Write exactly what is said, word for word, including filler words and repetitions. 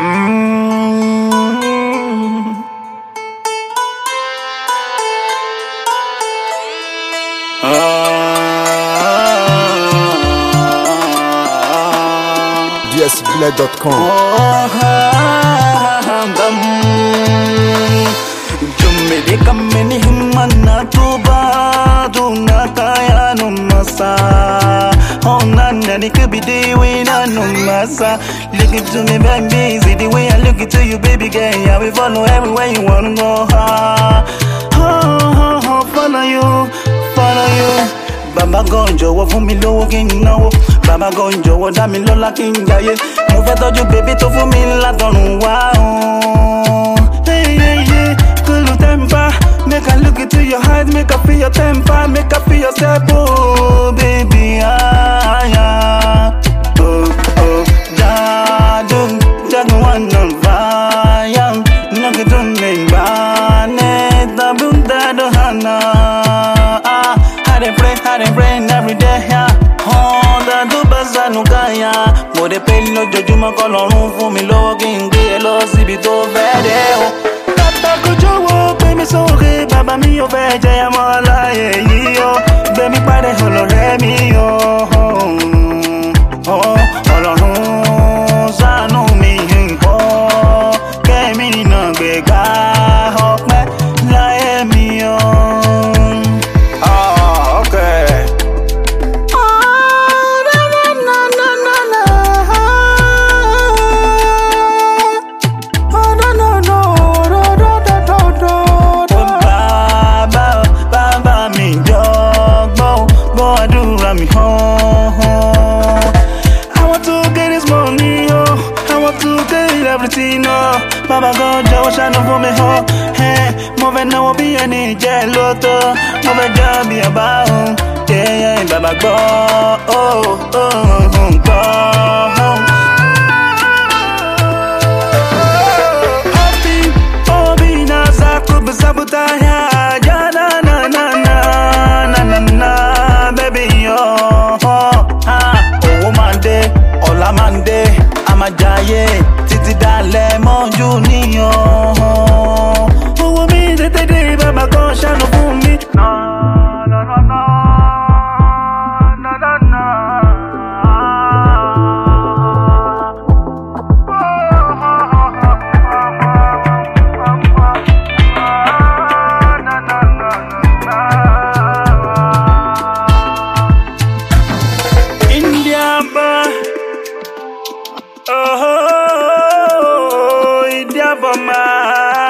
D S Bled dot com. Jummede kammeni himmanna tuba duna kaya numasa. Oh nana ni kubide we na numasa. Look into me baby, see the way I look into you baby girl. I will follow everywhere you wanna go. Oh, oh, oh, follow you, follow you. Baba gonjo wo fún mi lówó kí n náwó. Baba gonjo wo dá mi lọ́lá kí n jayé. Mo fẹ́ tọ́jú bébí tó fún mi látọ̀run wá. Hey, hey, hey, cool temper. Make I look into your eyes, make I feel your temper, make I feel your step, oh baby, ah, yeah. Oh, oh, jadu, jadu wanna vaya. Noki tunne bane, tabun dado hana. Ah, I dey pray, I dey pray every day, yeah. Oh, dadu bazanu kaya. Mo dey pay lójoojúmọ́ k'Ọlọ́run fún mi lówó kí n gbé e lọ síbi tó fẹ́ dé o. Bàbá kojú wo pé mi sókè, bàbá mi ò fẹ́ jẹ́ ọmọ aláyé yìí o. Gbé mi pàdé ọlọ́rẹ́ mi o. Ọlọ́run ṣàánú mi nǹkan, kẹ́mi náà gbégbá ọpẹ́ láyé mi o. Ah, okay. Me home. I want to get this money, oh. I want to get everything, oh. Baba God, Joe, shine for me, oh. Hey, move now, be any jealoto. Move job, be about, yeah, yeah, Baba God, oh, oh, oh, God. Happy, oh, be nasa, kubu sabutaya, ya, na, na, na, na, na, na, na, baby, oh. Mande, I'm a giant, titi dale monju niyo. Owó mi tètè dé, bàbá kan ṣàánú fún mi. No, no, no, no, no, no, no. India boy. Oh, India, but my